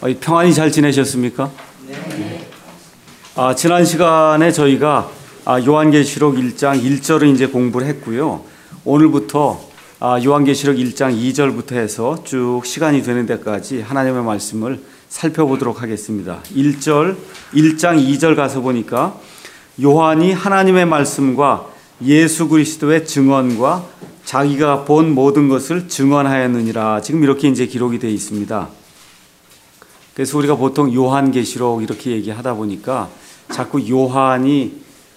평안히 잘 지내셨습니까? 네. 지난 시간에 저희가 요한계시록 1장 1절을 이제 공부를 했고요. 오늘부터 요한계시록 1장 2절부터 해서 쭉 시간이 되는 데까지 하나님의 말씀을 살펴보도록 하겠습니다. 1장 2절 가서 보니까 요한이 하나님의 말씀과 예수 그리스도의 증언과 자기가 본 모든 것을 증언하였느니라. 지금 이렇게 이제 기록이 되어 있습니다. 그래서 우리가 보통 요한계시록 이렇게 얘기하다 보니까 자꾸 요한이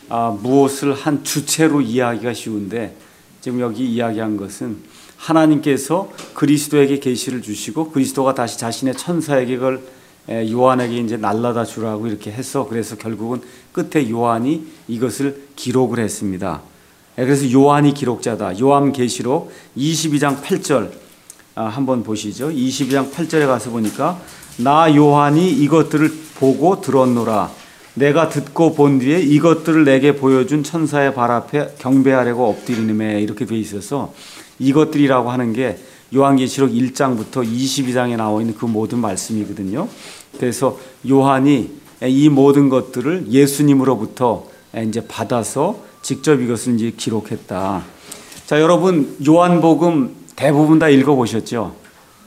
무엇을 한 주체로 이해하기가 쉬운데, 지금 여기 이야기한 것은 하나님께서 그리스도에게 계시를 주시고 그리스도가 다시 자신의 천사에게 그걸 요한에게 이제 날라다 주라고 이렇게 해서, 그래서 결국은 끝에 요한이 이것을 기록을 했습니다. 그래서 요한이 기록자다. 요한계시록 22장 8절 한번 보시죠. 22장 8절에 가서 보니까 나 요한이 이것들을 보고 들었노라. 내가 듣고 본 뒤에 이것들을 내게 보여준 천사의 발 앞에 경배하려고 엎드리느매, 이렇게 돼 있어서 이것들이라고 하는 게 요한계시록 1장부터 22장에 나와 있는 그 모든 말씀이거든요. 그래서 요한이 이 모든 것들을 예수님으로부터 이제 받아서 직접 이것을 이제 기록했다. 자, 여러분 요한복음 대부분 다 읽어보셨죠?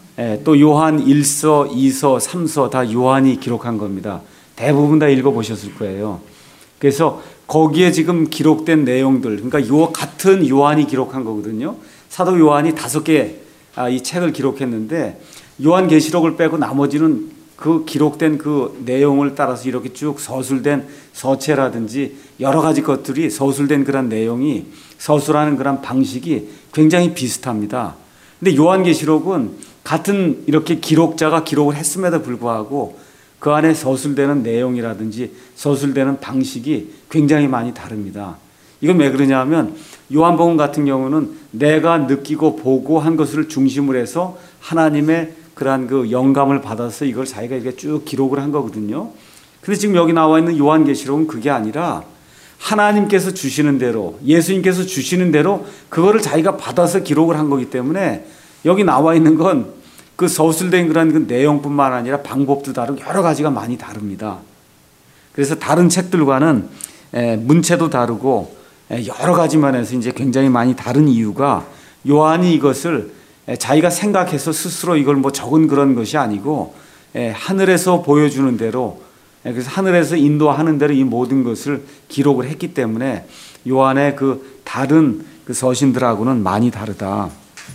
또 요한 1서, 2서, 3서 다 요한이 기록한 겁니다. 대부분 다 읽어보셨을 거예요. 그래서 거기에 지금 기록된 내용들, 그러니까 같은 요한이 기록한 거거든요. 사도 요한이 5개 이 책을 기록했는데 요한계시록을 빼고 나머지는 그 기록된 그 내용을 따라서 이렇게 쭉 서술된 서체라든지 여러 가지 것들이 서술된 그런 내용이, 서술하는 그런 방식이 굉장히 비슷합니다. 근데 요한계시록은 같은 이렇게 기록자가 기록을 했음에도 불구하고 그 안에 서술되는 내용이라든지 서술되는 방식이 굉장히 많이 다릅니다. 이건 왜 그러냐면 요한복음 같은 경우는 내가 느끼고 보고 한 것을 중심으로 해서 하나님의 그러한 그 영감을 받아서 이걸 자기가 이렇게 쭉 기록을 한 거거든요. 근데 지금 여기 나와 있는 요한계시록은 그게 아니라 하나님께서 주시는 대로, 예수님께서 주시는 대로 그거를 자기가 받아서 기록을 한 거기 때문에 여기 나와 있는 건 그 서술된 그런 그 내용뿐만 아니라 방법도 다르고 여러 가지가 많이 다릅니다. 그래서 다른 책들과는 문체도 다르고 여러 가지 면에서 이제 굉장히 많이 다른 이유가, 요한이 이것을 자기가 생각해서 스스로 이걸 뭐 적은 그런 것이 아니고 하늘에서 보여주는 대로, 그래서 하늘에서 인도하는 대로 이 모든 것을 기록을 했기 때문에 요한의 그 다른 그 서신들하고는 많이 다르다.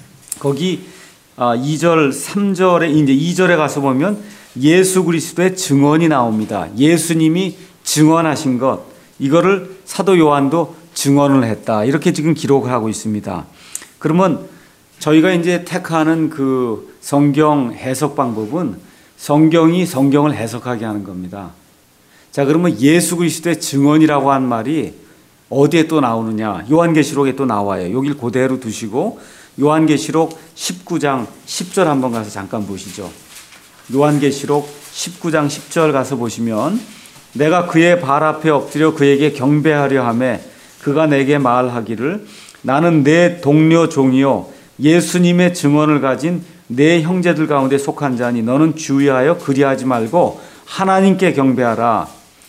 거기 2절, 3절에 이제 2절에 가서 보면 예수 그리스도의 증언이 나옵니다. 예수님이 증언하신 것, 이거를 사도 요한도 증언을 했다. 이렇게 지금 기록을 하고 있습니다. 그러면 저희가 이제 택하는 그 성경 해석 방법은 성경이 성경을 해석하게 하는 겁니다. 자, 그러면 예수 그리스도의 증언이라고 한 말이 어디에 또 나오느냐? 요한계시록에 또 나와요. 여길 그대로 두시고 요한계시록 19장 10절 한번 가서 잠깐 보시죠. 요한계시록 19장 10절 가서 보시면 내가 그의 발 앞에 엎드려 그에게 경배하려 하매 그가 내게 말하기를 나는 내 동료 종이요 예수님의 증언을 가진 내 형제들 가운데 속한 자니 너는 주의하여 그리하지 말고 하나님께 경배하라.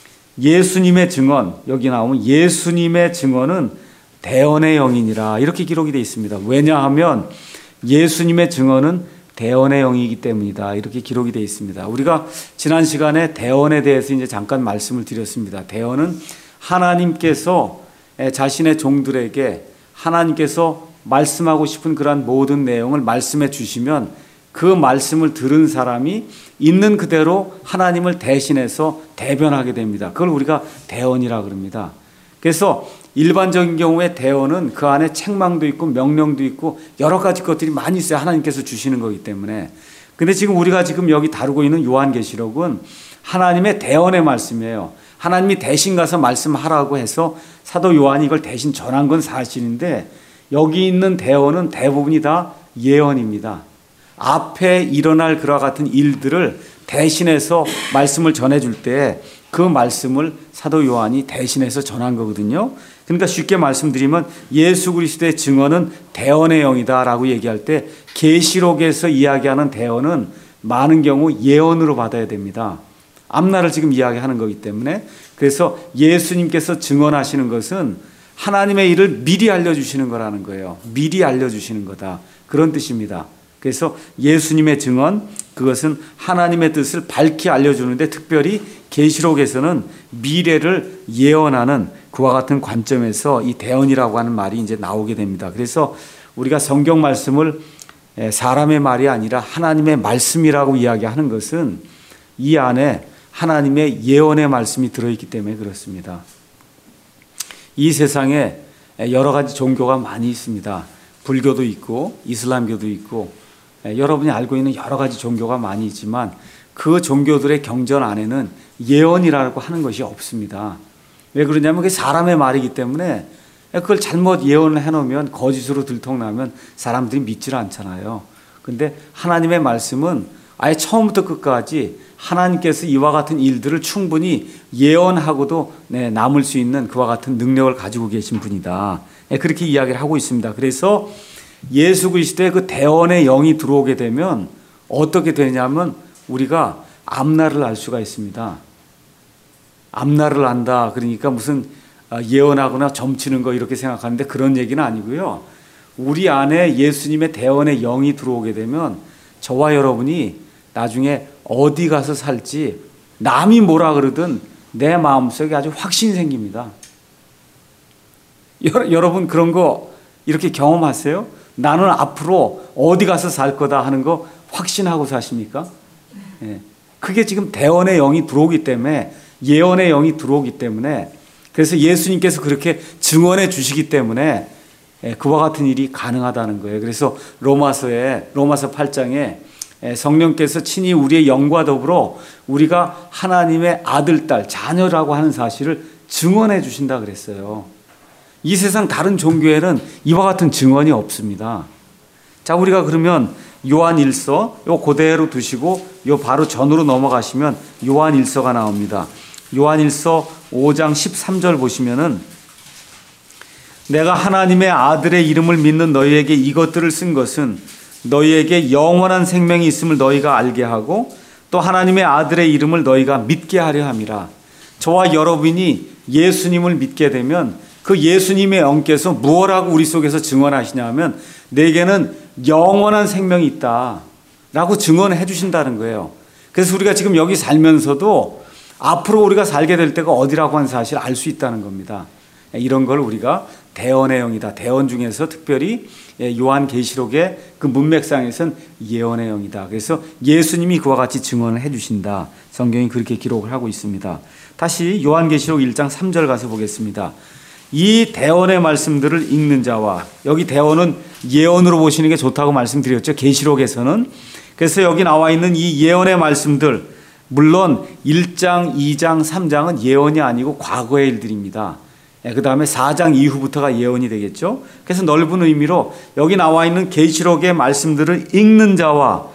예수님의 증언, 여기 나오면 예수님의 증언은 대언의 영이니라, 이렇게 기록이 되어 있습니다. 왜냐하면 예수님의 증언은 대언의 영이기 때문이다, 이렇게 기록이 되어 있습니다. 우리가 지난 시간에 대언에 대해서 이제 잠깐 말씀을 드렸습니다. 대언은 하나님께서 자신의 종들에게 하나님께서 말씀하고 싶은 그러한 모든 내용을 말씀해 주시면 그 말씀을 들은 사람이 있는 그대로 하나님을 대신해서 대변하게 됩니다. 그걸 우리가 대언이라 그럽니다. 그래서 일반적인 경우에 대언은 그 안에 책망도 있고 명령도 있고 여러 가지 것들이 많이 있어요. 하나님께서 주시는 거기 때문에. 근데 지금 우리가 지금 여기 다루고 있는 요한계시록은 하나님의 대언의 말씀이에요. 하나님이 대신 가서 말씀하라고 해서 사도 요한이 이걸 대신 전한 건 사실인데, 여기 있는 대언은 대부분이 다 예언입니다. 앞에 일어날 그와 같은 일들을 대신해서 말씀을 전해줄 때 그 말씀을 사도 요한이 대신해서 전한 거거든요. 그러니까 쉽게 말씀드리면 예수 그리스도의 증언은 대언의 영이다라고 얘기할 때 계시록에서 이야기하는 대언은 많은 경우 예언으로 받아야 됩니다. 앞날을 지금 이야기하는 거기 때문에. 그래서 예수님께서 증언하시는 것은 하나님의 일을 미리 알려주시는 거라는 거예요. 미리 알려주시는 거다. 그런 뜻입니다. 그래서 예수님의 증언, 그것은 하나님의 뜻을 밝히 알려주는데, 특별히 계시록에서는 미래를 예언하는 그와 같은 관점에서 이 대언이라고 하는 말이 이제 나오게 됩니다. 그래서 우리가 성경 말씀을 사람의 말이 아니라 하나님의 말씀이라고 이야기하는 것은 이 안에 하나님의 예언의 말씀이 들어있기 때문에 그렇습니다. 이 세상에 여러 가지 종교가 많이 있습니다. 불교도 있고 이슬람교도 있고 여러분이 알고 있는 여러 가지 종교가 많이 있지만 그 종교들의 경전 안에는 예언이라고 하는 것이 없습니다. 왜 그러냐면 그게 사람의 말이기 때문에 그걸 잘못 예언을 해놓으면 거짓으로 들통나면 사람들이 믿질 않잖아요. 근데 하나님의 말씀은 아예 처음부터 끝까지 하나님께서 이와 같은 일들을 충분히 예언하고도 남을 수 있는 그와 같은 능력을 가지고 계신 분이다. 그렇게 이야기를 하고 있습니다. 그래서 예수 그리스도의 그 대언의 영이 들어오게 되면 어떻게 되냐면 우리가 앞날을 알 수가 있습니다. 앞날을 안다. 그러니까 무슨 예언하거나 점치는 거 이렇게 생각하는데 그런 얘기는 아니고요. 우리 안에 예수님의 대언의 영이 들어오게 되면 저와 여러분이 나중에 어디 가서 살지 남이 뭐라 그러든 내 마음속에 아주 확신이 생깁니다. 여러분 그런 거 이렇게 경험하세요? 나는 앞으로 어디 가서 살 거다 하는 거 확신하고 사십니까? 예. 그게 지금 대언의 영이 들어오기 때문에, 예언의 영이 들어오기 때문에, 그래서 예수님께서 그렇게 증언해 주시기 때문에 그와 같은 일이 가능하다는 거예요. 그래서 로마서 8장에 성령께서 친히 우리의 영과 더불어 우리가 하나님의 아들, 딸, 자녀라고 하는 사실을 증언해 주신다 그랬어요. 이 세상 다른 종교에는 이와 같은 증언이 없습니다. 자, 우리가 그러면 요한 1서 요 그대로 두시고 요 바로 전으로 넘어가시면 요한 1서가 나옵니다. 요한 1서 5장 13절 보시면은 내가 하나님의 아들의 이름을 믿는 너희에게 이것들을 쓴 것은 너희에게 영원한 생명이 있음을 너희가 알게 하고 또 하나님의 아들의 이름을 너희가 믿게 하려 함이라. 저와 여러분이 예수님을 믿게 되면 그 예수님의 영께서 무엇라고 우리 속에서 증언하시냐 하면 내게는 영원한 생명이 있다 라고 증언해 주신다는 거예요. 그래서 우리가 지금 여기 살면서도 앞으로 우리가 살게 될 때가 어디라고 하는 사실을 알 수 있다는 겁니다. 이런 걸 우리가 대언의 영이다. 대언 중에서 특별히 요한계시록의 그 문맥상에서는 예언의 영이다. 그래서 예수님이 그와 같이 증언을 해 주신다. 성경이 그렇게 기록을 하고 있습니다. 다시 요한계시록 1장 3절 가서 보겠습니다. 이 대언의 말씀들을 읽는 자와, 여기 대언은 예언으로 보시는 게 좋다고 말씀드렸죠. 계시록에서는. 그래서 여기 나와 있는 이 예언의 말씀들, 물론 1장, 2장, 3장은 예언이 아니고 과거의 일들입니다. 그 다음에 4장 이후부터가 예언이 되겠죠. 그래서 넓은 의미로 여기 나와 있는 계시록의 말씀들을 읽는 자와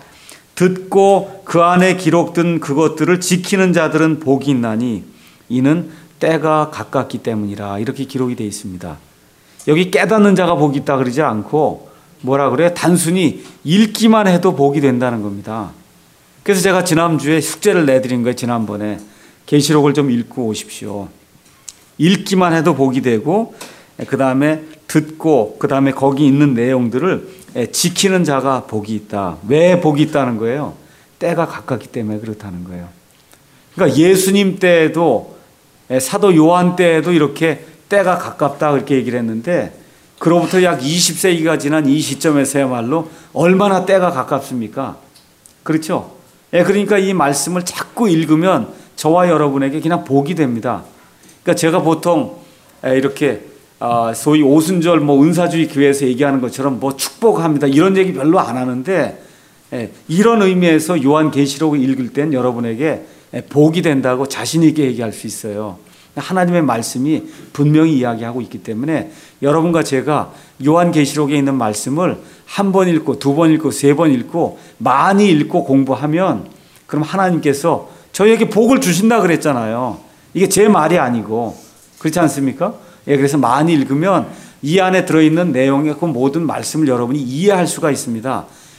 듣고 그 안에 기록된 그것들을 지키는 자들은 복이 있나니 이는 때가 가깝기 때문이라, 이렇게 기록이 되어 있습니다. 여기 깨닫는 자가 복이 있다 그러지 않고 뭐라 그래요? 단순히 읽기만 해도 복이 된다는 겁니다. 그래서 제가 지난주에 숙제를 내드린 거예요. 지난번에 계시록을 좀 읽고 오십시오. 읽기만 해도 복이 되고 그 다음에 듣고 그 다음에 거기 있는 내용들을 지키는 자가 복이 있다. 왜 복이 있다는 거예요? 때가 가깝기 때문에 그렇다는 거예요. 그러니까 예수님 때에도, 사도 요한 때에도 이렇게 때가 가깝다 그렇게 얘기를 했는데 그로부터 약 20세기가 지난 이 시점에서야말로 얼마나 때가 가깝습니까? 그렇죠? 그러니까 이 말씀을 자꾸 읽으면 저와 여러분에게 그냥 복이 됩니다. 그러니까 제가 보통 이렇게 소위 오순절 은사주의 교회에서 얘기하는 것처럼 축복합니다 이런 얘기 별로 안 하는데 이런 의미에서 요한계시록을 읽을 땐 여러분에게 복이 된다고 자신 있게 얘기할 수 있어요. 하나님의 말씀이 분명히 이야기하고 있기 때문에 여러분과 제가 요한계시록에 있는 말씀을 한 번 읽고 두 번 읽고 세 번 읽고 많이 읽고 공부하면 그럼 하나님께서 저희에게 복을 주신다 그랬잖아요. 이게 제 말이 아니고 그렇지 않습니까? 그래서 많이 읽으면 이 안에 들어있는 내용의 그 모든 말씀을 여러분이 이해할 수가 있습니다.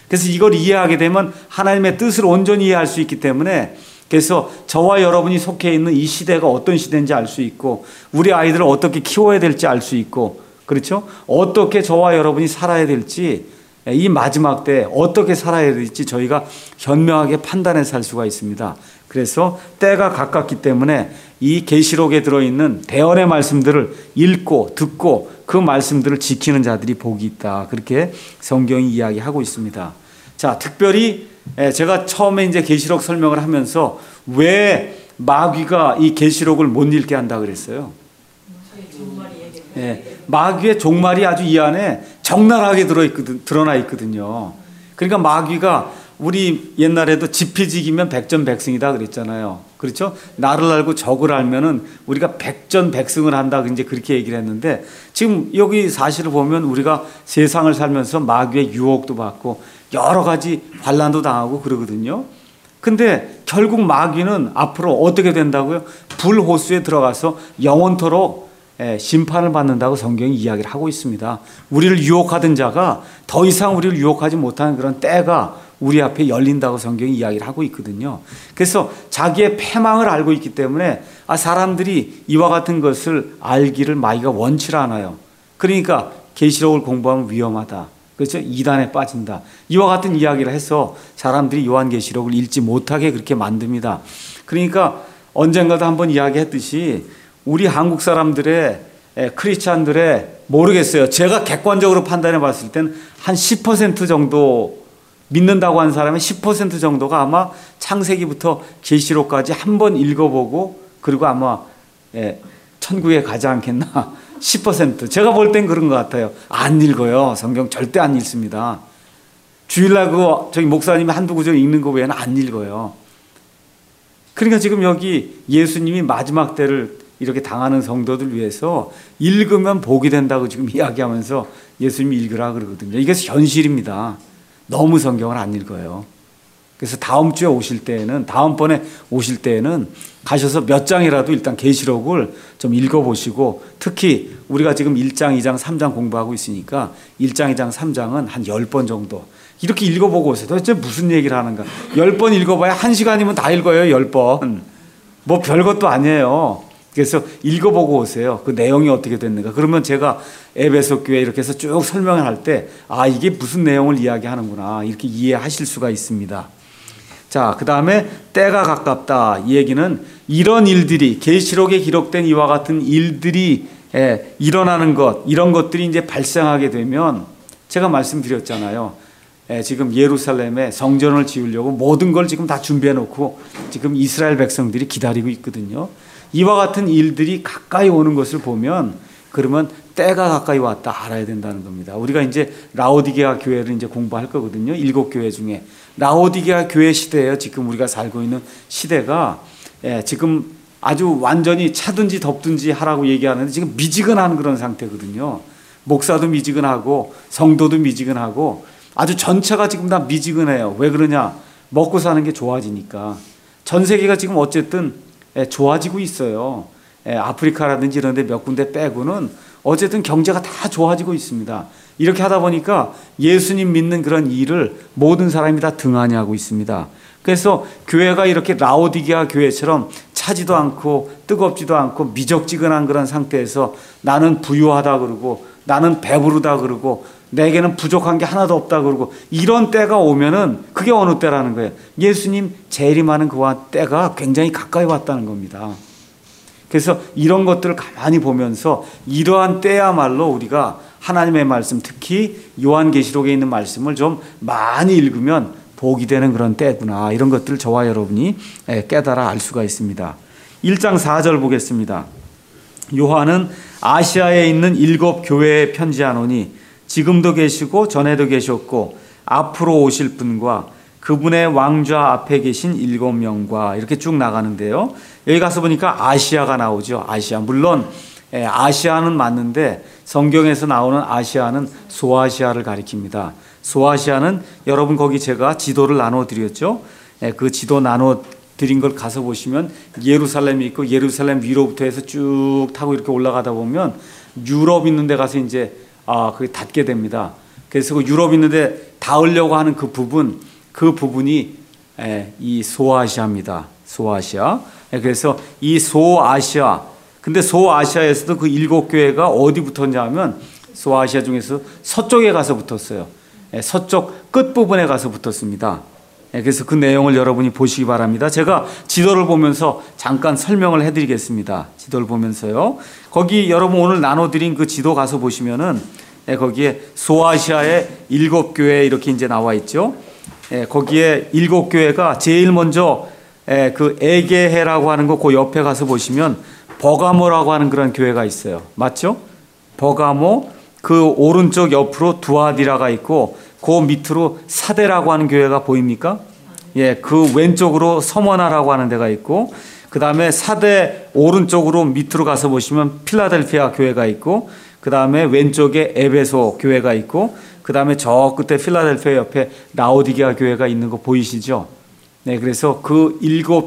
그래서 이걸 이해하게 되면 하나님의 뜻을 온전히 이해할 수 있기 때문에, 그래서 저와 여러분이 속해 있는 이 시대가 어떤 시대인지 알 수 있고, 우리 아이들을 어떻게 키워야 될지 알 수 있고, 그렇죠? 어떻게 저와 여러분이 살아야 될지, 이 마지막 때 어떻게 살아야 될지 저희가 현명하게 판단해 살 수가 있습니다. 그래서 때가 가깝기 때문에 이 계시록에 들어있는 대언의 말씀들을 읽고 듣고 그 말씀들을 지키는 자들이 복이 있다. 그렇게 성경이 이야기하고 있습니다. 자, 특별히 제가 처음에 이제 계시록 설명을 하면서 왜 마귀가 이 계시록을 못 읽게 한다 그랬어요. 마귀의 종말이 아주 이 안에 적나라하게 드러나 있거든요. 그러니까 마귀가, 우리 옛날에도 지피지기면 백전백승이다 그랬잖아요. 그렇죠? 나를 알고 적을 알면은 우리가 백전백승을 한다, 이제 그렇게 얘기를 했는데, 지금 여기 사실을 보면 우리가 세상을 살면서 마귀의 유혹도 받고 여러 가지 환난도 당하고 그러거든요. 근데 결국 마귀는 앞으로 어떻게 된다고요? 불호수에 들어가서 영원토록 심판을 받는다고 성경이 이야기를 하고 있습니다. 우리를 유혹하던 자가 더 이상 우리를 유혹하지 못하는 그런 때가 우리 앞에 열린다고 성경이 이야기를 하고 있거든요. 그래서 자기의 패망을 알고 있기 때문에 사람들이 이와 같은 것을 알기를 마귀가 원치 않아요. 그러니까 계시록을 공부하면 위험하다, 그렇죠? 이단에 빠진다, 이와 같은 이야기를 해서 사람들이 요한계시록을 읽지 못하게 그렇게 만듭니다. 그러니까 언젠가도 한번 이야기했듯이 우리 한국 사람들의, 크리스찬들의, 모르겠어요, 제가 객관적으로 판단해 봤을 때는 한 10% 정도 믿는다고 하는 사람의 10% 정도가 아마 창세기부터 계시록까지 한번 읽어보고 그리고 아마 천국에 가지 않겠나. 10%. 제가 볼 땐 그런 것 같아요. 안 읽어요. 성경 절대 안 읽습니다. 주일날 저기 목사님이 한두 구절 읽는 거 외에는 안 읽어요. 그러니까 지금 여기 예수님이 마지막 때를 이렇게 당하는 성도들 위해서 읽으면 복이 된다고 지금 이야기하면서 예수님이 읽으라 그러거든요. 이게 현실입니다. 너무 성경을 안 읽어요. 그래서 다음 주에 오실 때에는, 다음번에 오실 때에는 가셔서 몇 장이라도 일단 계시록을 좀 읽어보시고, 특히 우리가 지금 1장, 2장, 3장 공부하고 있으니까 1장, 2장, 3장은 한 10번 정도 이렇게 읽어보고 오세요. 도대체 무슨 얘기를 하는가. 10번 읽어봐야 1시간이면 다 읽어요. 10번. 뭐 별것도 아니에요. 그래서 읽어보고 오세요. 그 내용이 어떻게 됐는가. 그러면 제가 에베소 교회 이렇게 해서 쭉 설명을 할 때, 이게 무슨 내용을 이야기하는구나, 이렇게 이해하실 수가 있습니다. 자, 그 다음에 때가 가깝다. 이 얘기는 이런 일들이, 계시록에 기록된 이와 같은 일들이 일어나는 것, 이런 것들이 이제 발생하게 되면, 제가 말씀드렸잖아요. 지금 예루살렘에 성전을 지으려고 모든 걸 지금 다 준비해 놓고 지금 이스라엘 백성들이 기다리고 있거든요. 이와 같은 일들이 가까이 오는 것을 보면, 그러면 때가 가까이 왔다 알아야 된다는 겁니다. 우리가 이제 라오디게아 교회를 이제 공부할 거거든요. 7교회 중에 라오디게아 교회 시대예요. 지금 우리가 살고 있는 시대가 지금 아주 완전히 차든지 덥든지 하라고 얘기하는데 지금 미지근한 그런 상태거든요. 목사도 미지근하고 성도도 미지근하고 아주 전체가 지금 다 미지근해요. 왜 그러냐? 먹고 사는 게 좋아지니까. 전 세계가 지금 어쨌든 좋아지고 있어요. 아프리카라든지 이런 데 몇 군데 빼고는 어쨌든 경제가 다 좋아지고 있습니다. 이렇게 하다 보니까 예수님 믿는 그런 일을 모든 사람이 다 등한히 하고 있습니다. 그래서 교회가 이렇게 라오디게아 교회처럼 차지도 않고 뜨겁지도 않고 미적지근한 그런 상태에서 나는 부유하다 그러고 나는 배부르다 그러고 내게는 부족한 게 하나도 없다 그러고 이런 때가 오면은 그게 어느 때라는 거예요. 예수님 재림하는 그와 때가 굉장히 가까이 왔다는 겁니다. 그래서 이런 것들을 가만히 보면서 이러한 때야말로 우리가 하나님의 말씀, 특히 요한계시록에 있는 말씀을 좀 많이 읽으면 복이 되는 그런 때구나. 이런 것들을 저와 여러분이 깨달아 알 수가 있습니다. 1장 4절 보겠습니다. 요한은 아시아에 있는 7교회에 편지하노니 지금도 계시고 전에도 계셨고 앞으로 오실 분과 그분의 왕좌 앞에 계신 7명과 이렇게 쭉 나가는데요. 여기 가서 보니까 아시아가 나오죠. 아시아. 물론 아시아는 맞는데 성경에서 나오는 아시아는 소아시아를 가리킵니다. 소아시아는 여러분 거기 제가 지도를 나눠드렸죠. 그 지도 나눠드린 걸 가서 보시면 예루살렘이 있고 예루살렘 위로부터 해서 쭉 타고 이렇게 올라가다 보면 유럽 있는 데 가서 이제 그게 닿게 됩니다. 그래서 그 유럽 있는데 닿으려고 하는 그 부분이 이 소아시아입니다. 소아시아. 그래서 이 소아시아. 근데 소아시아에서도 그 7교회가 어디 붙었냐면 소아시아 중에서 서쪽에 가서 붙었어요. 서쪽 끝부분에 가서 붙었습니다. 그래서 그 내용을 여러분이 보시기 바랍니다. 제가 지도를 보면서 잠깐 설명을 해드리겠습니다. 지도를 보면서요. 거기 여러분 오늘 나눠드린 그 지도 가서 보시면은 거기에 소아시아의 7교회 이렇게 이제 나와 있죠. 거기에 7교회가 제일 먼저 그 에게해라고 하는 거 그 옆에 가서 보시면 버가모라고 하는 그런 교회가 있어요. 맞죠? 버가모 그 오른쪽 옆으로 두아디라가 있고 그 밑으로 사데라고 하는 교회가 보입니까? 그 왼쪽으로 서머나라고 하는 데가 있고 그 다음에 사데 오른쪽으로 밑으로 가서 보시면 필라델피아 교회가 있고 그 다음에 왼쪽에 에베소 교회가 있고 그 다음에 저 끝에 필라델피아 옆에 라오디게아 교회가 있는 거 보이시죠? 그래서 그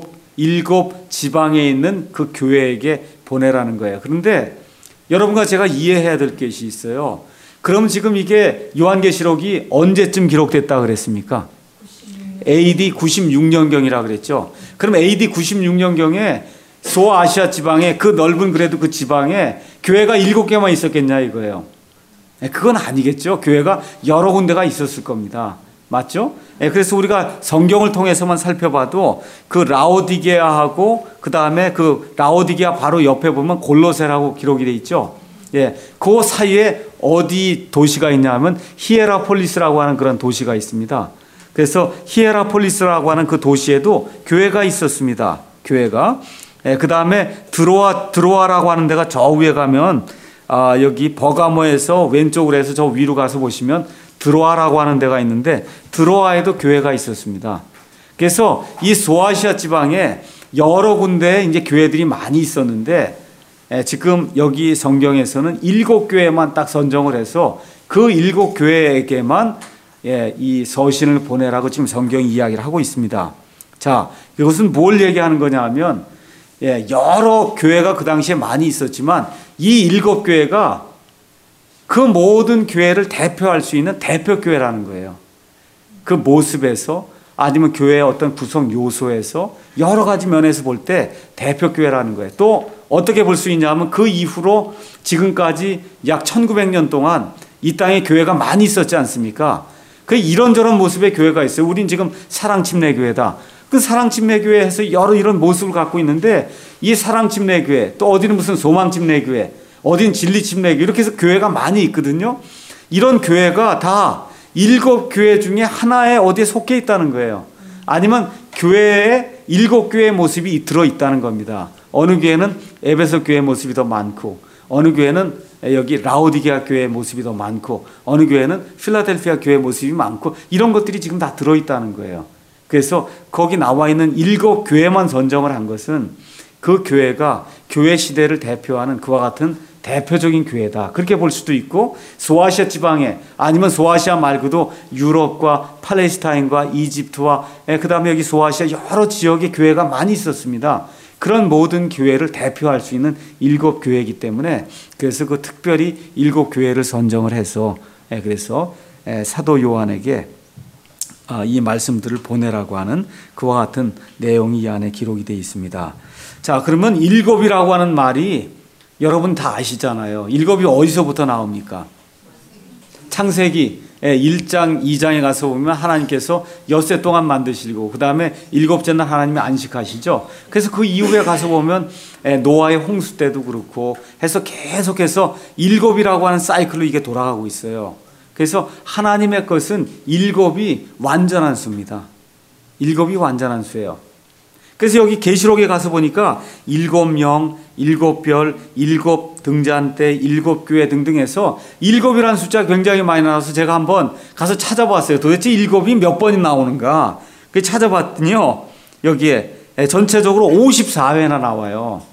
일곱 지방에 있는 그 교회에게 보내라는 거예요. 그런데 여러분과 제가 이해해야 될 것이 있어요. 그럼 지금 이게 요한계시록이 언제쯤 기록됐다 그랬습니까? AD 96년경이라 그랬죠. 그럼 AD 96년경에 소아시아 지방에 그 넓은 그래도 그 지방에 교회가 7개만 있었겠냐 이거예요. 그건 아니겠죠. 교회가 여러 군데가 있었을 겁니다. 맞죠? 그래서 우리가 성경을 통해서만 살펴봐도 그 라오디게아하고 그 다음에 그 라오디게아 바로 옆에 보면 골로새라고 기록이 돼 있죠. 그 사이에 어디 도시가 있냐면 히에라폴리스라고 하는 그런 도시가 있습니다. 그래서 히에라폴리스라고 하는 그 도시에도 교회가 있었습니다. 교회가. 그 다음에 드로아라고 하는 데가 저 위에 가면 여기 버가모에서 왼쪽으로 해서 저 위로 가서 보시면 드로아라고 하는 데가 있는데 드로아에도 교회가 있었습니다. 그래서 이 소아시아 지방에 여러 군데 이제 교회들이 많이 있었는데 지금 여기 성경에서는 7교회만 딱 선정을 해서 그 7교회에게만 이 서신을 보내라고 지금 성경이 이야기를 하고 있습니다. 자, 이것은 뭘 얘기하는 거냐 하면 여러 교회가 그 당시에 많이 있었지만 이 7교회가 그 모든 교회를 대표할 수 있는 대표교회라는 거예요. 그 모습에서 아니면 교회의 어떤 구성 요소에서 여러 가지 면에서 볼 때 대표교회라는 거예요. 또 어떻게 볼 수 있냐면 그 이후로 지금까지 약 1900년 동안 이 땅에 교회가 많이 있었지 않습니까? 그 이런저런 모습의 교회가 있어요. 우린 지금 사랑침례교회다. 그 사랑침례교회에서 여러 이런 모습을 갖고 있는데 이 사랑침례교회 또 어디는 무슨 소망침례교회 어딘 진리침례교회 이렇게 해서 교회가 많이 있거든요. 이런 교회가 다 7교회 중에 하나에 어디에 속해 있다는 거예요. 아니면 교회에 7교회의 모습이 들어있다는 겁니다. 어느 교회는 에베소 교회의 모습이 더 많고 어느 교회는 여기 라오디게아 교회의 모습이 더 많고 어느 교회는 필라델피아 교회의 모습이 많고 이런 것들이 지금 다 들어있다는 거예요. 그래서 거기 나와 있는 7교회만 선정을 한 것은 그 교회가 교회 시대를 대표하는 그와 같은 대표적인 교회다. 그렇게 볼 수도 있고 소아시아 지방에 아니면 소아시아 말고도 유럽과 팔레스타인과 이집트와 그 다음에 여기 소아시아 여러 지역의 교회가 많이 있었습니다. 그런 모든 교회를 대표할 수 있는 7교회이기 때문에 그래서 그 특별히 7교회를 선정을 해서 그래서 사도 요한에게 이 말씀들을 보내라고 하는 그와 같은 내용이 이 안에 기록이 되어 있습니다. 자, 그러면 7이라고 하는 말이 여러분 다 아시잖아요. 7이 어디서부터 나옵니까? 창세기 1장, 2장에 가서 보면 하나님께서 엿새 동안 만드시고 그 다음에 7째 날 하나님이 안식하시죠. 그래서 그 이후에 가서 보면 노아의 홍수 때도 그렇고 해서 계속해서 7이라고 하는 사이클로 이게 돌아가고 있어요. 그래서 하나님의 것은 7이 완전한 수입니다. 7이 완전한 수예요. 그래서 여기 계시록에 가서 보니까 7명, 7별, 7등잔대, 7교회 등등 해서 7이라는 숫자가 굉장히 많이 나와서 제가 한번 가서 찾아봤어요. 도대체 7이 몇 번이 나오는가? 그래서 찾아봤더니요. 여기에 전체적으로 54회나 나와요.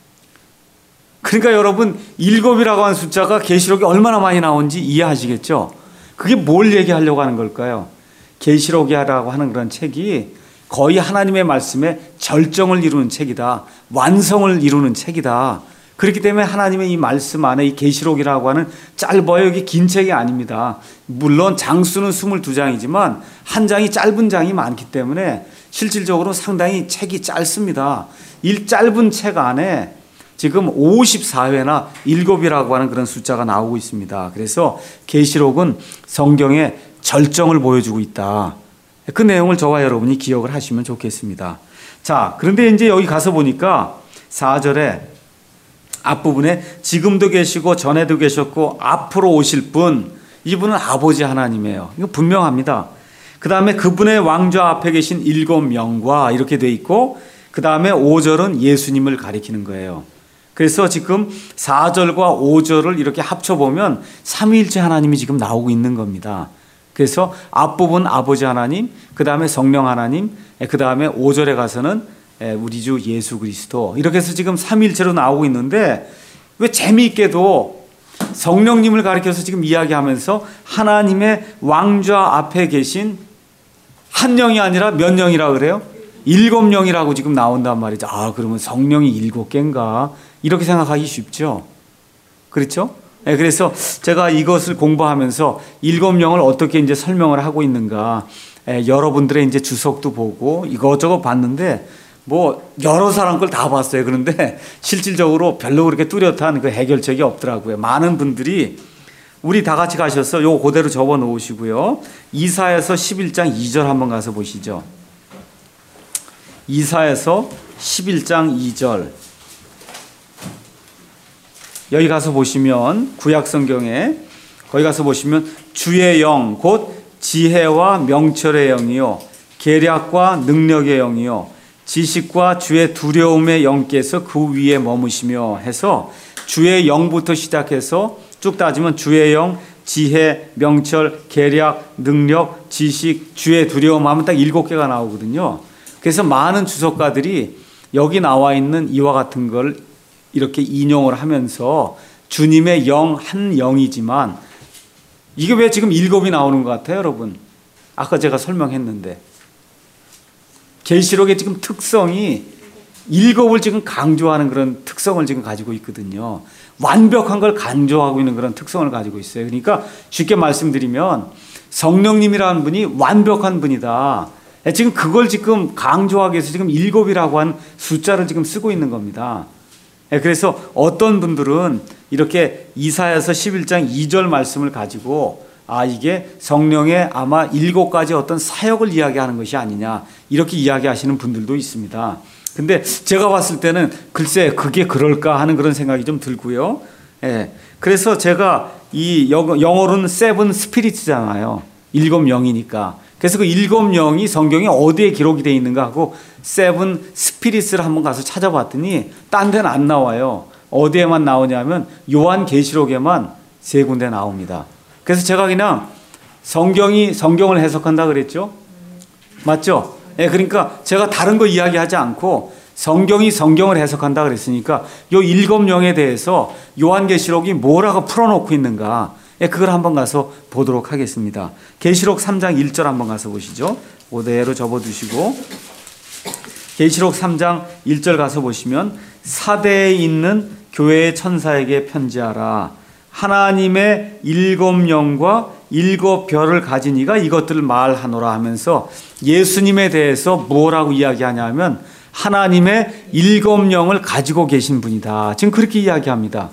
그러니까 여러분 7이라고 하는 숫자가 계시록에 얼마나 많이 나오는지 이해하시겠죠? 그게 뭘 얘기하려고 하는 걸까요? 계시록이라고 하는 그런 책이 거의 하나님의 말씀에 절정을 이루는 책이다. 완성을 이루는 책이다. 그렇기 때문에 하나님의 이 말씀 안에 이 계시록이라고 하는 짧아요. 이게 긴 책이 아닙니다. 물론 장수는 22장이지만 한 장이 짧은 장이 많기 때문에 실질적으로 상당히 책이 짧습니다. 이 짧은 책 안에 지금 54회나 7이라고 하는 그런 숫자가 나오고 있습니다. 그래서 계시록은 성경의 절정을 보여주고 있다. 그 내용을 저와 여러분이 기억을 하시면 좋겠습니다. 자, 그런데 이제 여기 가서 보니까 4절에 앞부분에 지금도 계시고 전에도 계셨고 앞으로 오실 분, 이분은 아버지 하나님이에요. 이거 분명합니다. 그 다음에 그분의 왕좌 앞에 계신 7명과 이렇게 돼 있고, 그 다음에 5절은 예수님을 가리키는 거예요. 그래서 지금 4절과 5절을 이렇게 합쳐보면 삼위일체 하나님이 지금 나오고 있는 겁니다. 그래서 앞부분 아버지 하나님, 그 다음에 성령 하나님, 그 다음에 5절에 가서는 우리 주 예수 그리스도, 이렇게 해서 지금 삼위일체로 나오고 있는데, 왜 재미있게도 성령님을 가리켜서 지금 이야기하면서 하나님의 왕좌 앞에 계신 한 영이 아니라 몇 영이라 그래요? 7영이라고 지금 나온단 말이죠. 아, 그러면 성령이 7개인가? 이렇게 생각하기 쉽죠. 그렇죠? 네, 그래서 제가 이것을 공부하면서 7영을 어떻게 이제 설명을 하고 있는가, 여러분들의 이제 주석도 보고 이것저것 봤는데, 뭐 여러 사람 걸 다 봤어요. 그런데 실질적으로 별로 그렇게 뚜렷한 그 해결책이 없더라고요. 많은 분들이 우리 다 같이 가셔서 요거 그대로 접어 놓으시고요. 이사야서 11장 2절 한번 가서 보시죠. 이사야서 11장 2절. 여기 가서 보시면 구약 성경에 거기 가서 보시면 주의 영 곧 지혜와 명철의 영이요 계략과 능력의 영이요 지식과 주의 두려움의 영께서 그 위에 머무시며 해서 주의 영부터 시작해서 쭉 따지면 주의 영, 지혜, 명철, 계략, 능력, 지식, 주의 두려움 하면 딱 7개가 나오거든요. 그래서 많은 주석가들이 여기 나와 있는 이와 같은 걸 이렇게 인용을 하면서 주님의 영, 한 영이지만 이게 왜 지금 7이 나오는 것 같아요, 여러분? 아까 제가 설명했는데 계시록의 지금 특성이 7을 지금 강조하는 그런 특성을 지금 가지고 있거든요. 완벽한 걸 강조하고 있는 그런 특성을 가지고 있어요. 그러니까 쉽게 말씀드리면 성령님이라는 분이 완벽한 분이다. 지금 그걸 지금 강조하기 위해서 지금 7이라고 한 숫자를 지금 쓰고 있는 겁니다. 그래서 어떤 분들은 이렇게 이사야서 11장 2절 말씀을 가지고 이게 성령의 아마 7가지 어떤 사역을 이야기하는 것이 아니냐 이렇게 이야기하시는 분들도 있습니다. 근데 제가 봤을 때는 글쎄 그게 그럴까 하는 그런 생각이 좀 들고요. 그래서 제가 이 영어로는 세븐 스피릿이잖아요. 7영이니까. 그래서 그 7영이 성경에 어디에 기록이 되어 있는가 하고 세븐 스피릿을 한번 가서 찾아봤더니 딴 데는 안 나와요. 어디에만 나오냐면 요한계시록에만 3군데 나옵니다. 그래서 제가 그냥 성경을 해석한다 그랬죠? 맞죠? 그러니까 제가 다른 거 이야기하지 않고 성경이 성경을 해석한다 그랬으니까 요 7영에 대해서 요한계시록이 뭐라고 풀어놓고 있는가, 그걸 한번 가서 보도록 하겠습니다. 계시록 3장 1절 한번 가서 보시죠. 그대로 접어두시고 계시록 3장 1절 가서 보시면 사대에 있는 교회의 천사에게 편지하라. 하나님의 7영과 7별을 가진 이가 이것들을 말하노라 하면서 예수님에 대해서 뭐라고 이야기하냐면 하나님의 7영을 가지고 계신 분이다. 지금 그렇게 이야기합니다.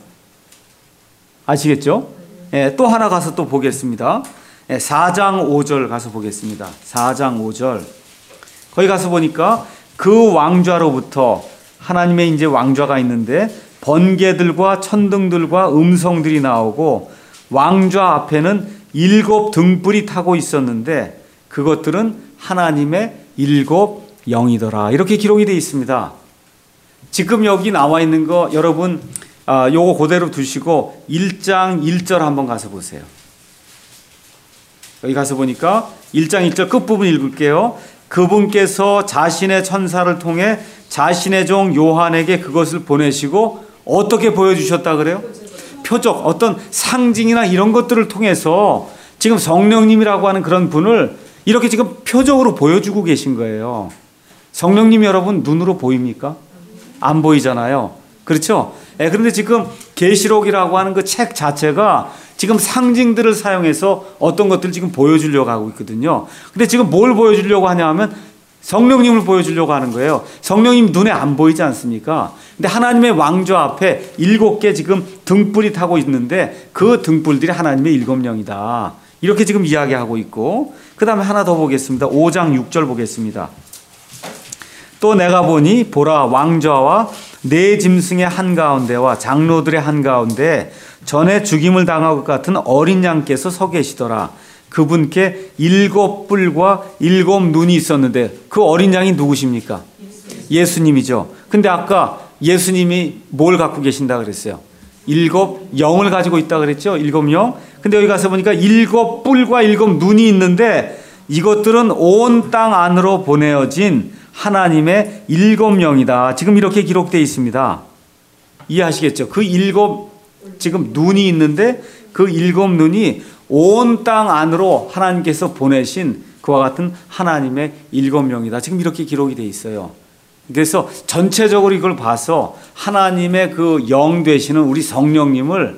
아시겠죠? 또 하나 가서 또 보겠습니다. 4장 5절 가서 보겠습니다. 4장 5절. 거기 가서 보니까 그 왕좌로부터 하나님의 이제 왕좌가 있는데 번개들과 천둥들과 음성들이 나오고 왕좌 앞에는 7 등불이 타고 있었는데 그것들은 하나님의 7영이더라. 이렇게 기록이 되어 있습니다. 지금 여기 나와 있는 거 여러분 요거 그대로 두시고 1장 1절 한번 가서 보세요. 여기 가서 보니까 1장 1절 끝부분 읽을게요. 그분께서 자신의 천사를 통해 자신의 종 요한에게 그것을 보내시고 어떻게 보여주셨다 그래요? 표적, 어떤 상징이나 이런 것들을 통해서 지금 성령님이라고 하는 그런 분을 이렇게 지금 표적으로 보여주고 계신 거예요. 성령님 여러분 눈으로 보입니까? 안 보이잖아요. 그렇죠? 그런데 지금 계시록이라고 하는 그 책 자체가 지금 상징들을 사용해서 어떤 것들을 지금 보여주려고 하고 있거든요. 근데 지금 뭘 보여주려고 하냐 하면 성령님을 보여주려고 하는 거예요. 성령님 눈에 안 보이지 않습니까? 근데 하나님의 왕좌 앞에 7개 지금 등불이 타고 있는데 그 등불들이 하나님의 7영이다. 이렇게 지금 이야기하고 있고, 그 다음에 하나 더 보겠습니다. 5장 6절 보겠습니다. 또 내가 보니 보라, 왕좌와 네 짐승의 한가운데와 장로들의 한가운데 전에 죽임을 당할 것 같은 어린 양께서 서 계시더라. 그분께 7뿔과 7눈이 있었는데 그 어린 양이 누구십니까? 예수님이죠. 근데 아까 예수님이 뭘 갖고 계신다 그랬어요? 7영을 가지고 있다 그랬죠? 7영. 근데 여기 가서 보니까 7뿔과 7눈이 있는데 이것들은 온 땅 안으로 보내어진 하나님의 7영이다. 지금 이렇게 기록되어 있습니다. 이해하시겠죠? 그 7 지금 눈이 있는데 그 7눈이 온 땅 안으로 하나님께서 보내신 그와 같은 하나님의 7영이다. 지금 이렇게 기록이 되어 있어요. 그래서 전체적으로 이걸 봐서 하나님의 그 영 되시는 우리 성령님을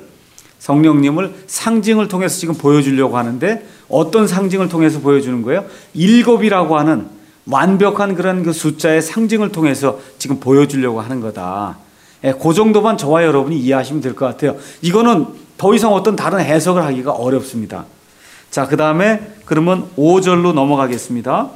상징을 통해서 지금 보여주려고 하는데 어떤 상징을 통해서 보여주는 거예요? 7이라고 하는 완벽한 그런 그 숫자의 상징을 통해서 지금 보여주려고 하는 거다. 그 정도만 저와 여러분이 이해하시면 될 것 같아요. 이거는 더 이상 어떤 다른 해석을 하기가 어렵습니다. 자, 그 다음에 그러면 5절로 넘어가겠습니다.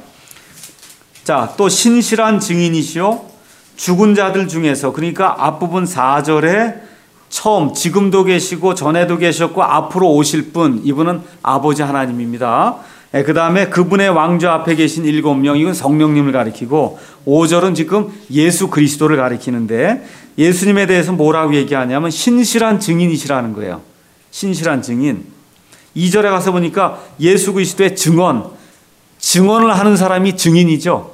자, 또 신실한 증인이시오 죽은 자들 중에서, 그러니까 앞부분 4절에 처음 지금도 계시고 전에도 계셨고 앞으로 오실 분, 이분은 아버지 하나님입니다. 그 다음에 그분의 왕좌 앞에 계신 7명, 이건 성령님을 가리키고, 5절은 지금 예수 그리스도를 가리키는데 예수님에 대해서 뭐라고 얘기하냐면 신실한 증인이시라는 거예요. 신실한 증인. 2절에 가서 보니까 예수 그리스도의 증언을 하는 사람이 증인이죠.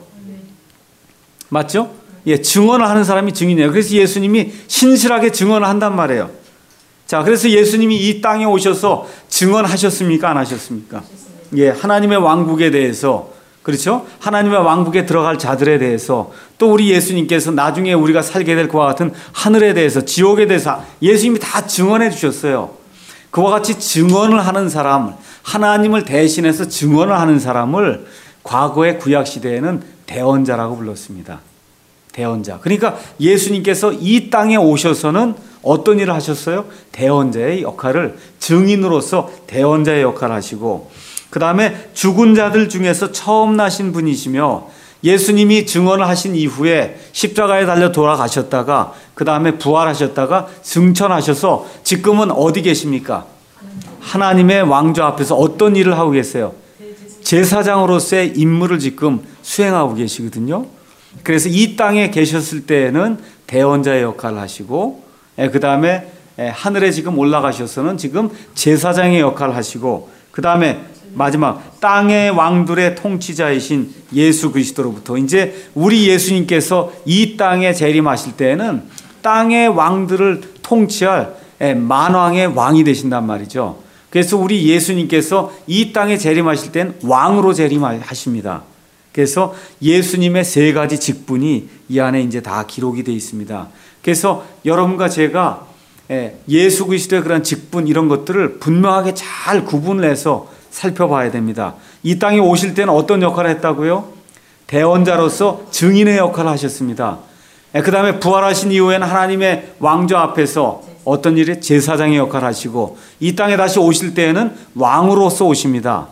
맞죠? 예, 증언을 하는 사람이 증인이에요. 그래서 예수님이 신실하게 증언을 한단 말이에요. 자, 그래서 예수님이 이 땅에 오셔서 증언하셨습니까? 안 하셨습니까? 예, 하나님의 왕국에 대해서, 그렇죠? 하나님의 왕국에 들어갈 자들에 대해서, 또 우리 예수님께서 나중에 우리가 살게 될 그와 같은 하늘에 대해서, 지옥에 대해서 예수님이 다 증언해 주셨어요. 그와 같이 증언을 하는 사람, 하나님을 대신해서 증언을 하는 사람을 과거의 구약시대에는 대언자라고 불렀습니다. 대언자. 그러니까 예수님께서 이 땅에 오셔서는 어떤 일을 하셨어요? 대언자의 역할을, 증인으로서 대언자의 역할을 하시고, 그 다음에 죽은 자들 중에서 처음 나신 분이시며, 예수님이 증언을 하신 이후에 십자가에 달려 돌아가셨다가 그 다음에 부활하셨다가 승천하셔서 지금은 어디 계십니까? 하나님의 왕좌 앞에서 어떤 일을 하고 계세요? 제사장으로서의 임무를 지금 수행하고 계시거든요. 그래서 이 땅에 계셨을 때에는 대언자의 역할을 하시고, 그 다음에 하늘에 지금 올라가셔서는 지금 제사장의 역할을 하시고, 그 다음에 마지막 땅의 왕들의 통치자이신 예수 그리스도로부터 이제 우리 예수님께서 이 땅에 재림하실 때에는 땅의 왕들을 통치할 만왕의 왕이 되신단 말이죠. 그래서 우리 예수님께서 이 땅에 재림하실 때는 왕으로 재림하십니다. 그래서 예수님의 3가지 직분이 이 안에 이제 다 기록이 되어 있습니다. 그래서 여러분과 제가 예수 그리스도의 그런 직분 이런 것들을 분명하게 잘 구분을 해서 살펴봐야 됩니다. 이 땅에 오실 때는 어떤 역할을 했다고요? 대언자로서 증인의 역할을 하셨습니다. 그 다음에 부활하신 이후에는 하나님의 왕좌 앞에서 어떤 일에 제사장의 역할을 하시고, 이 땅에 다시 오실 때에는 왕으로서 오십니다.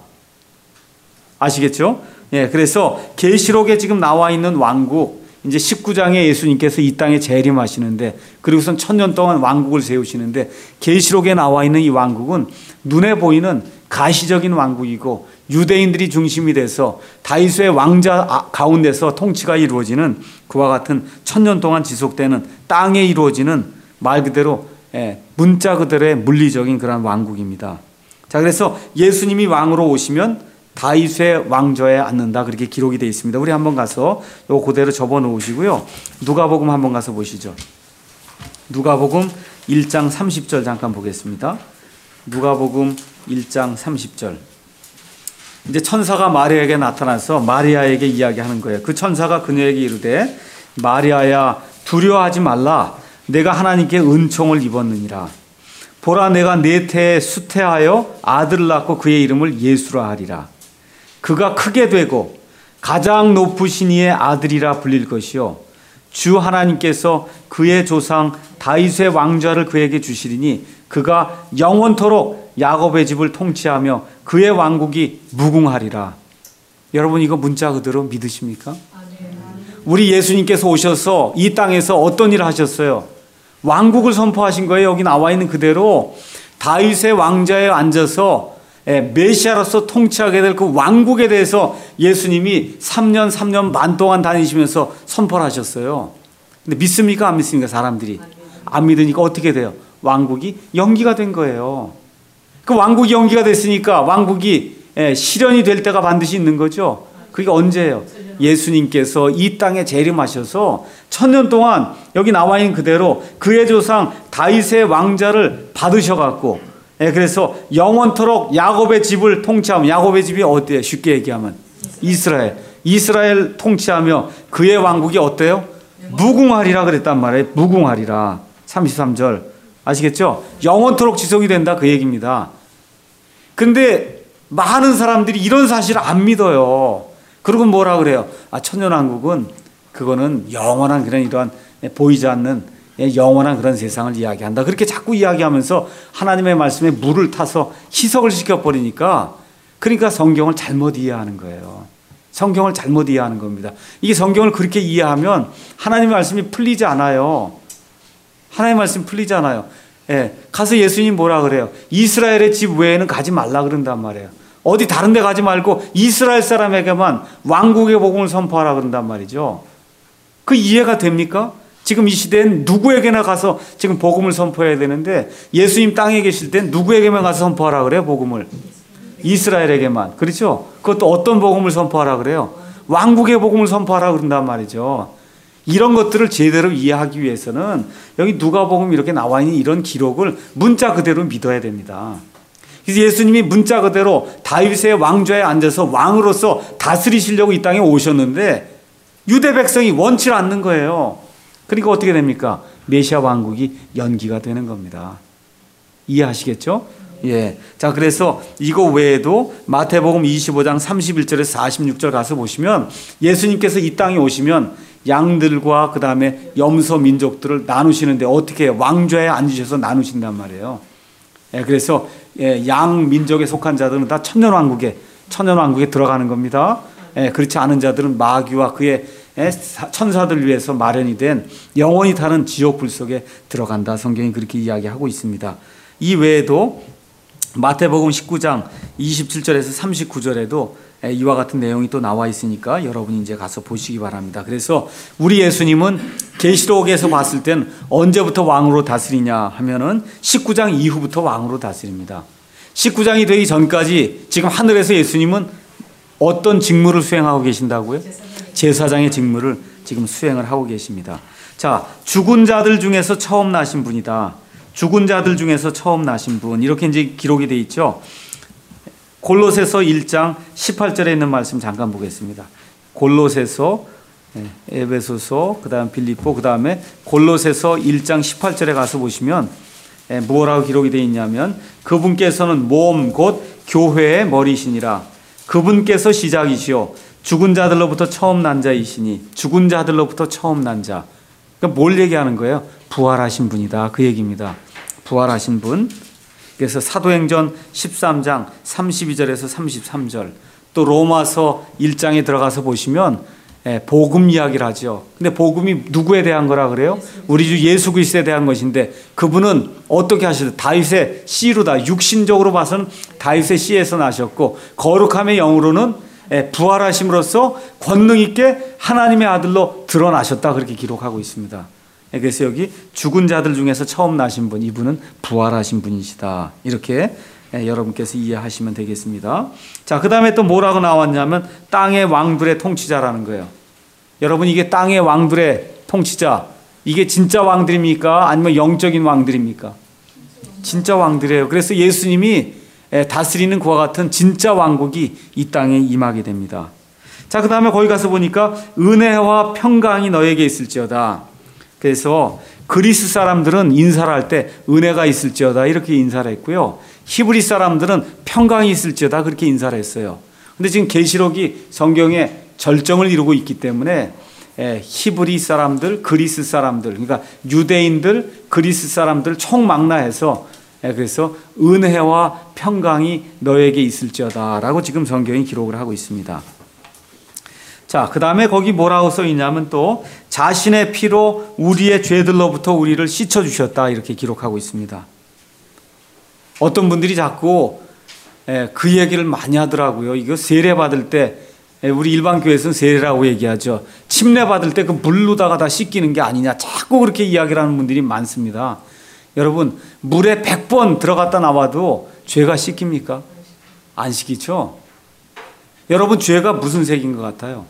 아시겠죠? 예, 그래서 계시록에 지금 나와 있는 왕국, 이제 19장에 예수님께서 이 땅에 재림하시는데, 그리고선 1000년 동안 왕국을 세우시는데, 계시록에 나와 있는 이 왕국은 눈에 보이는 가시적인 왕국이고 유대인들이 중심이 돼서 다윗의 왕자 가운데서 통치가 이루어지는 그와 같은 1000년 동안 지속되는 땅에 이루어지는 말 그대로 문자 그대로의 물리적인 그런 왕국입니다. 자, 그래서 예수님이 왕으로 오시면 다윗의 왕좌에 앉는다, 그렇게 기록이 되어 있습니다. 우리 한번 가서 요 그대로 접어 놓으시고요. 누가복음 한번 가서 보시죠. 누가복음 1장 30절 잠깐 보겠습니다. 누가복음 1장 30절. 이제 천사가 마리아에게 나타나서 마리아에게 이야기하는 거예요. 그 천사가 그녀에게 이르되 마리아야 두려워하지 말라. 내가 하나님께 은총을 입었느니라. 보라, 내가 내 태에 수태하여 아들을 낳고 그의 이름을 예수라 하리라. 그가 크게 되고 가장 높으신 이의 아들이라 불릴 것이요 주 하나님께서 그의 조상 다윗의 왕좌를 그에게 주시리니 그가 영원토록 야곱의 집을 통치하며 그의 왕국이 무궁하리라. 여러분, 이거 문자 그대로 믿으십니까? 우리 예수님께서 오셔서 이 땅에서 어떤 일을 하셨어요? 왕국을 선포하신 거예요. 여기 나와 있는 그대로 다윗의 왕좌에 앉아서 메시아로서 통치하게 될 그 왕국에 대해서 예수님이 3년 반 동안 다니시면서 선포를 하셨어요. 근데 믿습니까? 안 믿습니까? 사람들이 안 믿으니까 어떻게 돼요? 왕국이 연기가 된 거예요. 그 왕국이 연기가 됐으니까 왕국이 실현이 될 때가 반드시 있는 거죠. 그게 언제예요? 예수님께서 이 땅에 재림하셔서 1000년 동안 여기 나와 있는 그대로 그의 조상 다윗의 왕좌를 받으셔갖고, 그래서 영원토록 야곱의 집을 통치하면, 야곱의 집이 어때요? 쉽게 얘기하면 이스라엘 통치하며 그의 왕국이 어때요? 무궁하리라 그랬단 말이에요. 무궁하리라. 33절 아시겠죠? 영원토록 지속이 된다, 그 얘기입니다. 근데 많은 사람들이 이런 사실을 안 믿어요. 그리고 뭐라 그래요? 천년왕국은 그거는 영원한 그런 이러한 보이지 않는 영원한 그런 세상을 이야기한다. 그렇게 자꾸 이야기하면서 하나님의 말씀에 물을 타서 희석을 시켜버리니까, 그러니까 성경을 잘못 이해하는 거예요. 성경을 잘못 이해하는 겁니다. 이게 성경을 그렇게 이해하면 하나님의 말씀이 풀리지 않아요. 하나님의 말씀이 풀리지 않아요. 가서 예수님 뭐라 그래요? 이스라엘의 집 외에는 가지 말라 그런단 말이에요. 어디 다른 데 가지 말고 이스라엘 사람에게만 왕국의 복음을 선포하라 그런단 말이죠. 그 이해가 됩니까? 지금 이 시대엔 누구에게나 가서 지금 복음을 선포해야 되는데, 예수님 땅에 계실 땐 누구에게만 가서 선포하라 그래요? 복음을 이스라엘에게만. 그렇죠? 그것도 어떤 복음을 선포하라 그래요? 왕국의 복음을 선포하라 그런단 말이죠. 이런 것들을 제대로 이해하기 위해서는 여기 누가복음 이렇게 나와 있는 이런 기록을 문자 그대로 믿어야 됩니다. 그래서 예수님이 문자 그대로 다윗의 왕좌에 앉아서 왕으로서 다스리시려고 이 땅에 오셨는데 유대 백성이 원치 않는 거예요. 그러니까 어떻게 됩니까? 메시아 왕국이 연기가 되는 겁니다. 이해하시겠죠? 예. 자, 그래서 이거 외에도 마태복음 25장 31절에서 46절 가서 보시면 예수님께서 이 땅에 오시면 양들과 그 다음에 염소 민족들을 나누시는데 어떻게 해요? 왕좌에 앉으셔서 나누신단 말이에요. 그래서 양 민족에 속한 자들은 다 천년왕국에 들어가는 겁니다. 그렇지 않은 자들은 마귀와 그의 천사들 위해서 마련이 된 영원히 타는 지옥불 속에 들어간다. 성경이 그렇게 이야기하고 있습니다. 이 외에도 마태복음 19장 27절에서 39절에도 이와 같은 내용이 또 나와 있으니까 여러분이 이제 가서 보시기 바랍니다. 그래서 우리 예수님은 계시록에서 봤을 땐 언제부터 왕으로 다스리냐 하면은 19장 이후부터 왕으로 다스립니다. 19장이 되기 전까지 지금 하늘에서 예수님은 어떤 직무를 수행하고 계신다고요? 제사장의 직무를 지금 수행을 하고 계십니다. 자, 죽은 자들 중에서 처음 나신 분이다. 죽은 자들 중에서 처음 나신 분, 이렇게 이제 기록이 되어 있죠. 골로새서 1장 18절에 있는 말씀 잠깐 보겠습니다. 골로새서, 에베소서, 그 다음 빌립보, 그 다음에 골로새서 1장 18절에 가서 보시면 뭐라고 기록이 되어 있냐면, 그분께서는 몸 곧 교회의 머리시니라. 그분께서 시작이시오. 죽은 자들로부터 처음 난 자이시니. 죽은 자들로부터 처음 난 자. 그러니까 뭘 얘기하는 거예요? 부활하신 분이다, 그 얘기입니다. 부활하신 분. 그래서 사도행전 13장 32절에서 33절, 또 로마서 1장에 들어가서 보시면 복음 이야기를 하죠. 근데 복음이 누구에 대한 거라 그래요? 우리 주 예수 그리스도에 대한 것인데, 그분은 어떻게 하셨어요? 다윗의 씨로다. 육신적으로 봐서는 다윗의 씨에서 나셨고, 거룩함의 영으로는 부활하심으로써 권능 있게 하나님의 아들로 드러나셨다, 그렇게 기록하고 있습니다. 그래서 여기 죽은 자들 중에서 처음 나신 분, 이분은 부활하신 분이시다, 이렇게 여러분께서 이해하시면 되겠습니다. 자, 그 다음에 또 뭐라고 나왔냐면 땅의 왕들의 통치자라는 거예요. 여러분, 이게 땅의 왕들의 통치자, 이게 진짜 왕들입니까? 아니면 영적인 왕들입니까? 진짜 왕들이에요. 그래서 예수님이 다스리는 그와 같은 진짜 왕국이 이 땅에 임하게 됩니다. 자, 그 다음에 거기 가서 보니까 은혜와 평강이 너에게 있을지어다. 그래서 그리스 사람들은 인사를 할 때 은혜가 있을지어다 이렇게 인사를 했고요. 히브리 사람들은 평강이 있을지어다 그렇게 인사를 했어요. 근데 지금 계시록이 성경에 절정을 이루고 있기 때문에 히브리 사람들, 그리스 사람들, 그러니까 유대인들, 그리스 사람들 총망라해서 그래서 은혜와 평강이 너에게 있을지어다라고 지금 성경이 기록을 하고 있습니다. 자, 그 다음에 거기 뭐라고 써 있냐면 또 자신의 피로 우리의 죄들로부터 우리를 씻어주셨다 이렇게 기록하고 있습니다. 어떤 분들이 자꾸 그 얘기를 많이 하더라고요. 이거 세례 받을 때 우리 일반 교회에서는 세례라고 얘기하죠. 침례 받을 때 그 물로다가 다 씻기는 게 아니냐 자꾸 그렇게 이야기를 하는 분들이 많습니다. 여러분 물에 100번 들어갔다 나와도 죄가 씻깁니까? 안 씻기죠? 여러분 죄가 무슨 색인 것 같아요?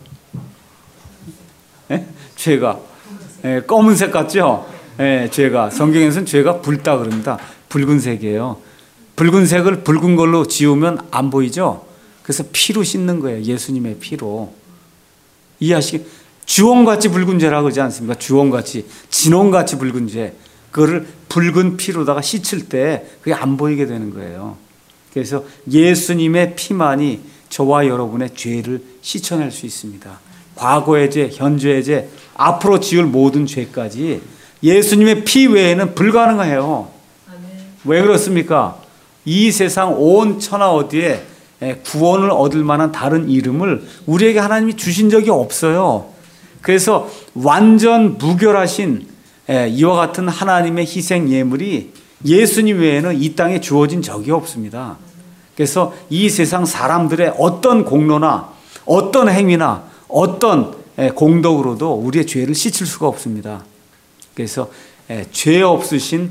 죄가 검은색 같죠? 죄가 성경에서는 죄가 붉다 그럽니다. 붉은색이에요. 붉은색을 붉은 걸로 지우면 안 보이죠? 그래서 피로 씻는 거예요. 예수님의 피로. 이해하시겠? 주홍같이 붉은 죄라고 그러지 않습니까? 주홍같이 진홍같이 붉은 죄. 그거를 붉은 피로다가 씻을 때 그게 안 보이게 되는 거예요. 그래서 예수님의 피만이 저와 여러분의 죄를 씻어낼 수 있습니다. 과거의 죄, 현재의 죄, 앞으로 지을 모든 죄까지 예수님의 피 외에는 불가능해요. 왜 그렇습니까? 이 세상 온 천하 어디에 구원을 얻을 만한 다른 이름을 우리에게 하나님이 주신 적이 없어요. 그래서 완전 무결하신 이와 같은 하나님의 희생 예물이 예수님 외에는 이 땅에 주어진 적이 없습니다. 그래서 이 세상 사람들의 어떤 공로나 어떤 행위나 어떤 공덕으로도 우리의 죄를 씻을 수가 없습니다. 그래서 죄 없으신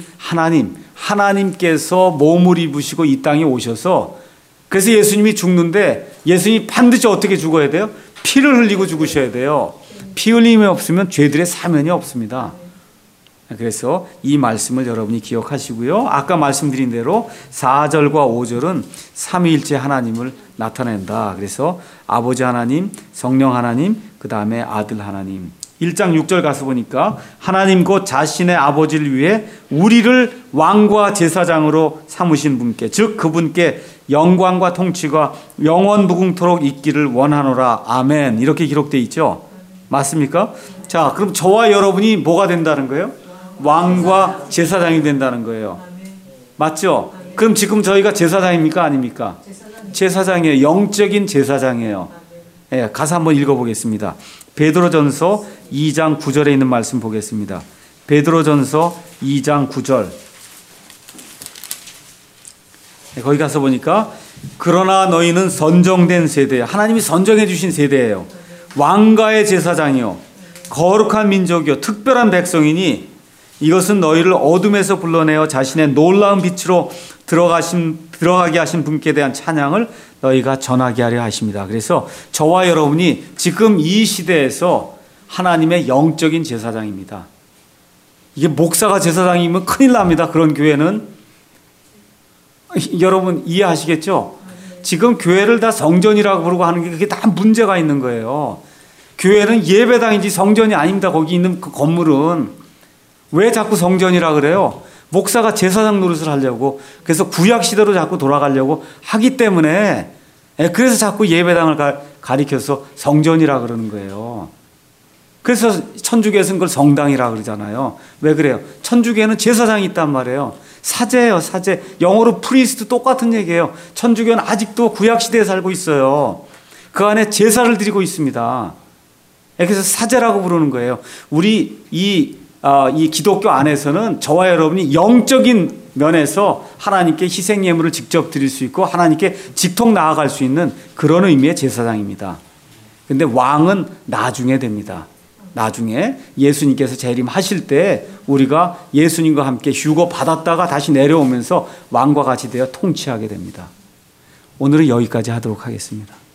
하나님께서 몸을 입으시고 이 땅에 오셔서 그래서 예수님이 죽는데 예수님이 반드시 어떻게 죽어야 돼요? 피를 흘리고 죽으셔야 돼요. 피 흘림이 없으면 죄들의 사면이 없습니다. 그래서 이 말씀을 여러분이 기억하시고요. 아까 말씀드린 대로 4절과 5절은 삼위일체 하나님을 나타낸다. 그래서 아버지 하나님, 성령 하나님, 그 다음에 아들 하나님. 1장 6절 가서 보니까 하나님 곧 자신의 아버지를 위해 우리를 왕과 제사장으로 삼으신 분께 즉 그분께 영광과 통치가 영원 무궁토록 있기를 원하노라. 아멘. 이렇게 기록되어 있죠. 맞습니까? 자, 그럼 저와 여러분이 뭐가 된다는 거예요? 왕과 제사장이 된다는 거예요. 맞죠? 그럼 지금 저희가 제사장입니까? 아닙니까? 제사장이에요. 영적인 제사장이에요. 가서 한번 읽어보겠습니다. 베드로전서 2장 9절에 있는 말씀 보겠습니다. 베드로전서 2장 9절. 거기 가서 보니까 그러나 너희는 선정된 세대야. 하나님이 선정해 주신 세대예요. 왕가의 제사장이요 거룩한 민족이요 특별한 백성이니 이것은 너희를 어둠에서 불러내어 자신의 놀라운 빛으로 들어가게 하신 분께 대한 찬양을 너희가 전하게 하려 하십니다. 그래서 저와 여러분이 지금 이 시대에서 하나님의 영적인 제사장입니다. 이게 목사가 제사장이면 큰일 납니다. 그런 교회는. 여러분 이해하시겠죠? 지금 교회를 다 성전이라고 부르고 하는 게 그게 다 문제가 있는 거예요. 교회는 예배당인지 성전이 아닙니다. 거기 있는 그 건물은. 왜 자꾸 성전이라 그래요? 목사가 제사장 노릇을 하려고 그래서 구약시대로 자꾸 돌아가려고 하기 때문에 그래서 자꾸 예배당을 가리켜서 성전이라 그러는 거예요. 그래서 천주교에서는 그걸 성당이라 그러잖아요. 왜 그래요? 천주교에는 제사장이 있단 말이에요. 사제예요, 사제. 영어로 프리스트 똑같은 얘기예요. 천주교는 아직도 구약시대에 살고 있어요. 그 안에 제사를 드리고 있습니다. 그래서 사제라고 부르는 거예요. 우리 이 기독교 안에서는 저와 여러분이 영적인 면에서 하나님께 희생 예물을 직접 드릴 수 있고 하나님께 직통 나아갈 수 있는 그런 의미의 제사장입니다. 그런데 왕은 나중에 됩니다. 나중에 예수님께서 재림하실 때 우리가 예수님과 함께 휴거 받았다가 다시 내려오면서 왕과 같이 되어 통치하게 됩니다. 오늘은 여기까지 하도록 하겠습니다.